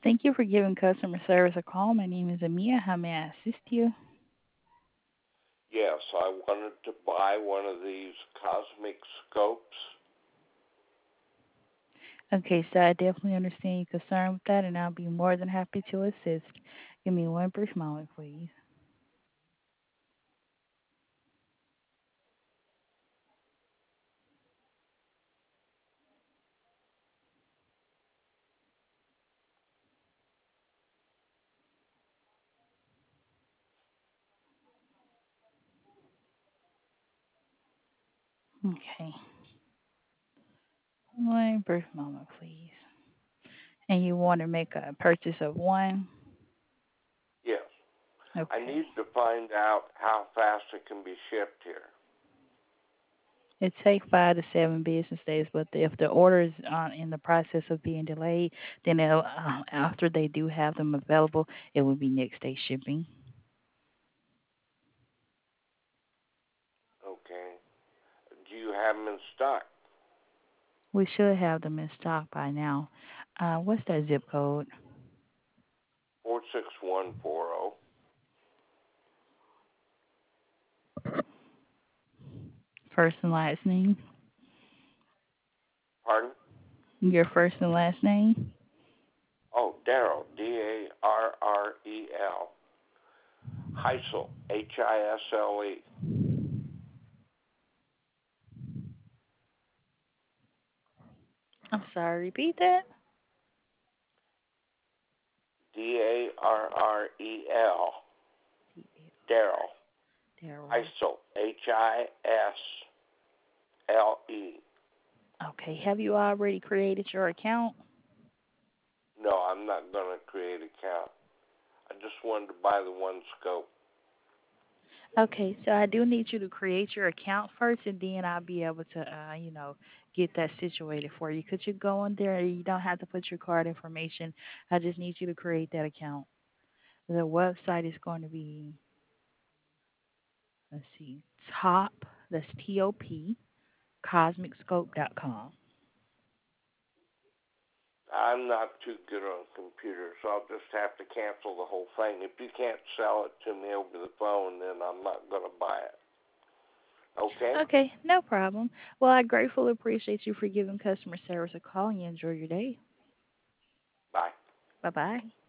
Thank you for giving customer service a call. My name is Amia. How may I assist you? Yes, I wanted to buy one of these cosmic scopes. Okay, so I definitely understand your concern with that, and I'll be more than happy to assist. Give me one brief moment, please. Okay, one brief moment, please. And you want to make a purchase of one? Yes, I Okay. need to find out how fast it can be shipped here. It takes 5 to 7 business days, but if the order is in the process of being delayed, then after they do have them available, it will be next day shipping. Okay. Do you have them in stock? We should have them in stock by now. What's that zip code? 46140. First and last name? Pardon? Your first and last name? Oh, Darrell. Darrel. Hisle. Hisle. I'm sorry, repeat that. Darrel. Darrell. Daryl. Hisle. Hisle. Okay, have you already created your account? No, I'm not going to create an account. I just wanted to buy the one scope. Okay, so I do need you to create your account first, and then I'll be able to, get that situated for you. Could you go in there? You don't have to put your card information. I just need you to create that account. The website is going to be, let's see, top, that's TOP, cosmicscope.com. I'm not too good on computers, so I'll just have to cancel the whole thing. If you can't sell it to me over the phone, then I'm not going to buy it. Okay? Okay, no problem. Well, I gratefully appreciate you for giving customer service a call and you enjoy your day. Bye. Bye bye.